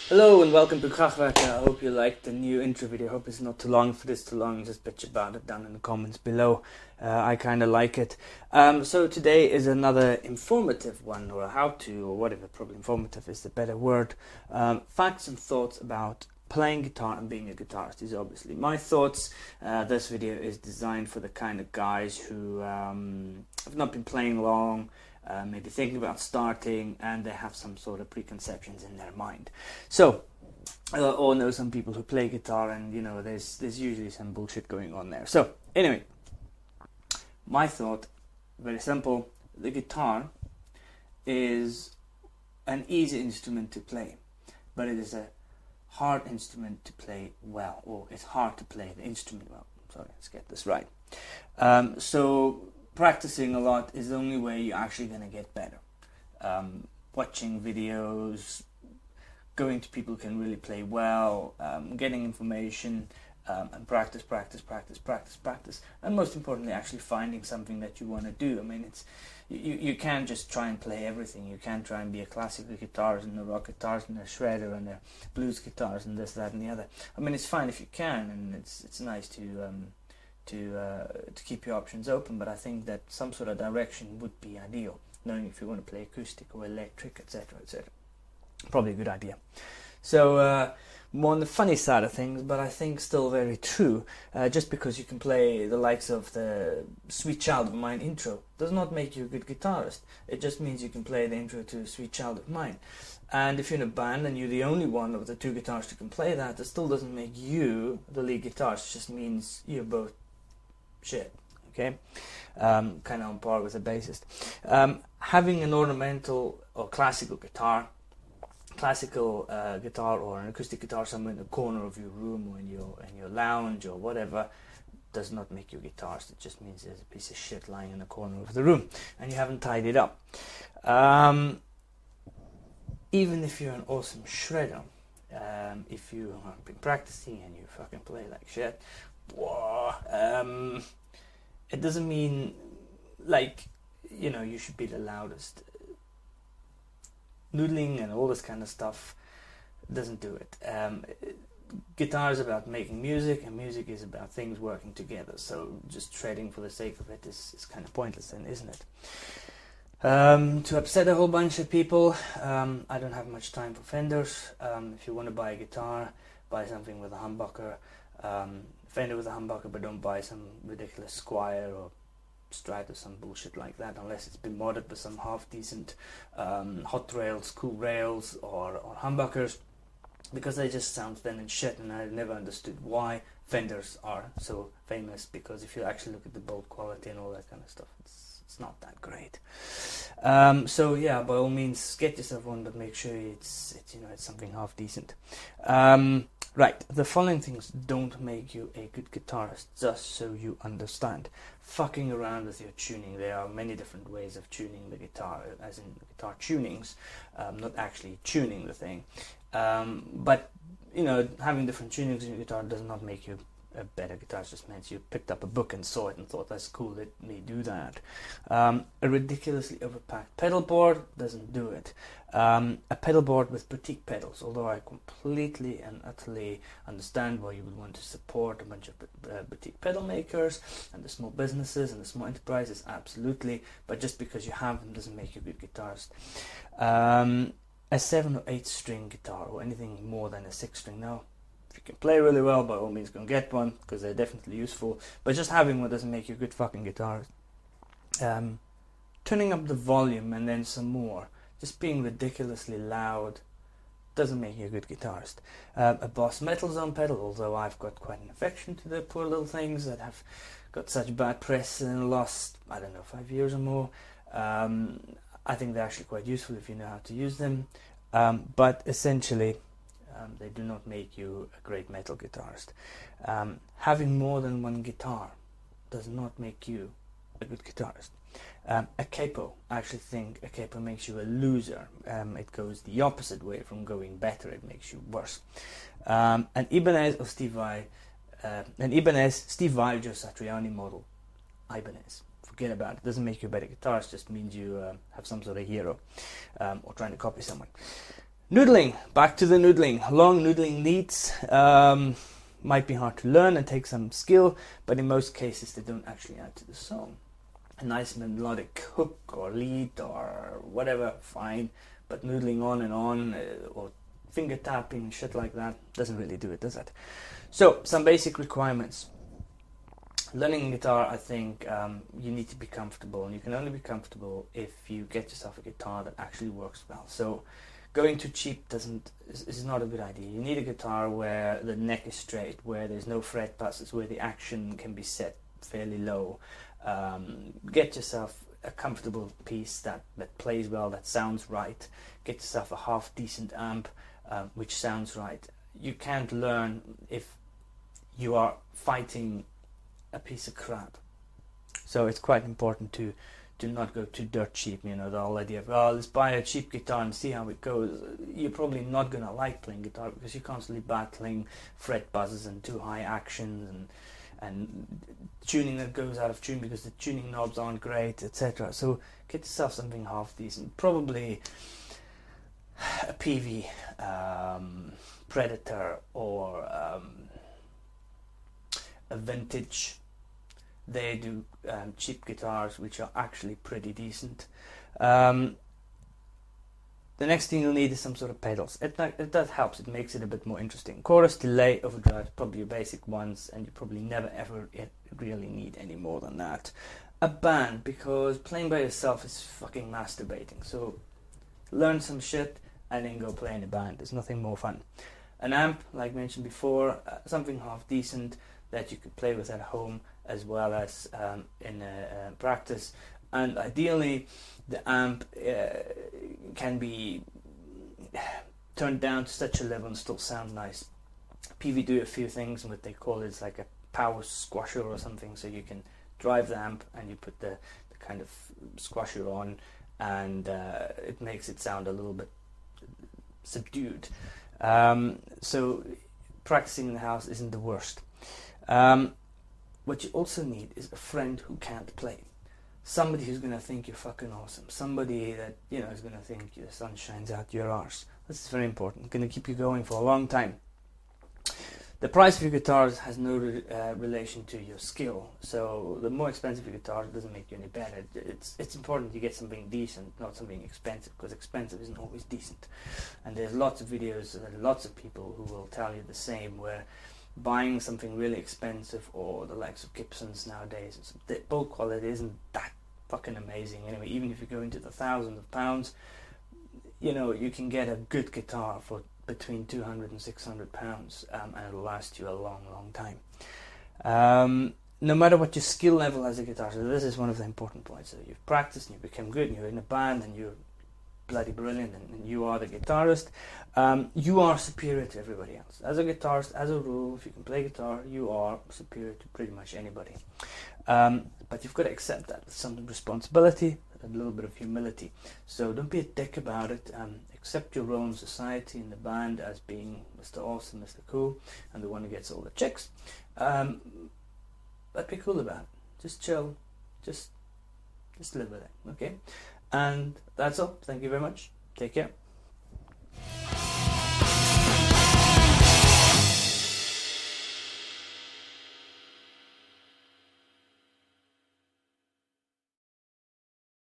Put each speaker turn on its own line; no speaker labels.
Hello and welcome to Krachtwerker. I hope you liked the new intro video. I hope it's not too long. If it is too long, just bitch about it down in the comments below. I kind of like it. So today is another informative one, or a how-to, or whatever. Probably informative is the better word. Facts and thoughts about playing guitar and being a guitarist. These are obviously my thoughts. This video is designed for the kind of guys who have not been playing long, maybe thinking about starting, and they have some sort of preconceptions in their mind. So, or know some people who play guitar, and you know, there's usually some bullshit going on there. So, anyway, my thought, very simple: the guitar is an easy instrument to play, but it is a hard instrument to play well, or it's hard to play the instrument well. Sorry, let's get this right. So practicing a lot is the only way you're actually going to get better. Watching videos, going to people who can really play well, getting information, and practice, and most importantly, actually finding something that you want to do. I mean, it's you can't just try and play everything. You can't try and be a classical guitarist and a rock guitarist and a shredder and a blues guitarist and this, that, and the other. I mean, it's fine if you can, and it's nice to keep your options open. But I think that some sort of direction would be ideal. Knowing if you want to play acoustic or electric, etc., etc. Probably a good idea. So more on the funny side of things, but I think still very true. Just because you can play the likes of the Sweet Child of Mine intro does not make you a good guitarist. It just means you can play the intro to Sweet Child of Mine. And if you're in a band and you're the only one of the two guitarists who can play that, it still doesn't make you the lead guitarist. It just means you're both shit. Okay, kind of on par with a bassist. Having an ornamental or classical guitar or an acoustic guitar somewhere in the corner of your room or in your lounge or whatever does not make you a guitarist. It just means there's a piece of shit lying in the corner of the room and you haven't tied it up. Even if you're an awesome shredder, if you have been practicing and you fucking play like shit, it doesn't mean, like, you know, you should be the loudest. Noodling and all this kind of stuff doesn't do it. Guitar is about making music, and music is about things working together. So just shredding for the sake of it is kind of pointless then, isn't it? To upset a whole bunch of people, I don't have much time for Fenders. If you want to buy a guitar, buy something with a humbucker. Fender with a humbucker, but don't buy some ridiculous Squier or Strat or some bullshit like that, unless it's been modded with some half decent hot rails, cool rails, or humbuckers, because they just sound thin and shit, and I never understood why Fenders are so famous, because if you actually look at the build quality and all that kind of stuff, it's not that great. So yeah, by all means get yourself one, but make sure it's something half decent. Right, the following things don't make you a good guitarist, just so you understand. Fucking around with your tuning. There are many different ways of tuning the guitar, as in guitar tunings, not actually tuning the thing. But, you know, having different tunings in your guitar does not make you a better guitarist. Just means you picked up a book and saw it and thought, that's cool, let me do that. A ridiculously overpacked pedal board doesn't do it. A pedal board with boutique pedals, although I completely and utterly understand why you would want to support a bunch of boutique pedal makers and the small businesses and the small enterprises, absolutely, but just because you have them doesn't make you a good guitarist. A 7 or 8 string guitar, or anything more than a 6 string now, if you can play really well, by all means go and get one, because they're definitely useful, but just having one doesn't make you a good fucking guitarist. Turning up the volume and then some more, just being ridiculously loud, doesn't make you a good guitarist. A Boss Metal Zone pedal, although I've got quite an affection to the poor little things that have got such bad press in the last, I don't know, 5 years or more, I think they're actually quite useful if you know how to use them, but essentially they do not make you a great metal guitarist. Having more than one guitar does not make you a good guitarist. A capo, I actually think a capo makes you a loser. It goes the opposite way from going better, it makes you worse. An Ibanez or Steve Vai, Steve Vai, Joe Satriani model, Ibanez. Forget about it. Doesn't make you a better guitarist, just means you have some sort of hero, or trying to copy someone. Noodling, back to the noodling. Long noodling leads might be hard to learn and take some skill, but in most cases they don't actually add to the song. A nice melodic hook or lead or whatever, fine, but noodling on and on or finger tapping, shit like that, doesn't really do it, does it? So, some basic requirements. Learning guitar, I think you need to be comfortable, and you can only be comfortable if you get yourself a guitar that actually works well. So going too cheap is not a good idea. You need a guitar where the neck is straight, where there's no fret passes, where the action can be set fairly low. Get yourself a comfortable piece that plays well, that sounds right. Get yourself a half decent amp which sounds right. You can't learn if you are fighting a piece of crap. So it's quite important to not go too dirt cheap. You know, the whole idea of, oh, let's buy a cheap guitar and see how it goes. You're probably not going to like playing guitar because you're constantly battling fret buzzes and too high actions and tuning that goes out of tune because the tuning knobs aren't great, etc. So get yourself something half decent, probably a PV, Predator, or a vintage. They do cheap guitars which are actually pretty decent. The next thing you'll need is some sort of pedals. That helps. It makes it a bit more interesting. Chorus, delay, overdrive, probably your basic ones, and you probably never ever really need any more than that. A band, because playing by yourself is fucking masturbating. So learn some shit and then go play in a band. There's nothing more fun. An amp, like mentioned before, something half decent that you could play with at home as well as in practice. And ideally, the amp can be turned down to such a level and still sound nice. PV do a few things, and what they call is like a power squasher or something, so you can drive the amp and you put the kind of squasher on, and it makes it sound a little bit subdued. So practicing in the house isn't the worst. What you also need is a friend who can't play. Somebody who's going to think you're fucking awesome. Somebody that, you know, is going to think the sun shines out your arse. This is very important. Going to keep you going for a long time. The price of your guitars has no relation to your skill. So the more expensive your guitar doesn't make you any better. It's important you get something decent, not something expensive, because expensive isn't always decent. And there's lots of videos and lots of people who will tell you the same, where buying something really expensive, or the likes of Gibsons nowadays, the build quality isn't that fucking amazing anyway. Even if you go into the thousands of pounds, you know, you can get a good guitar for between 200 and 600 pounds, and it'll last you a long time. No matter what your skill level as a guitarist, so this is one of the important points. So you've practiced and you become good and you're in a band and you're bloody brilliant and you are the guitarist, you are superior to everybody else. As a guitarist, as a rule, if you can play guitar, you are superior to pretty much anybody. But you've got to accept that with some responsibility, a little bit of humility. So don't be a dick about it. Accept your role in society, in the band, as being Mr. Awesome, Mr. Cool, and the one who gets all the chicks. But be cool about it. Just chill. Just live with it. Okay? And that's all. Thank you very much. Take care.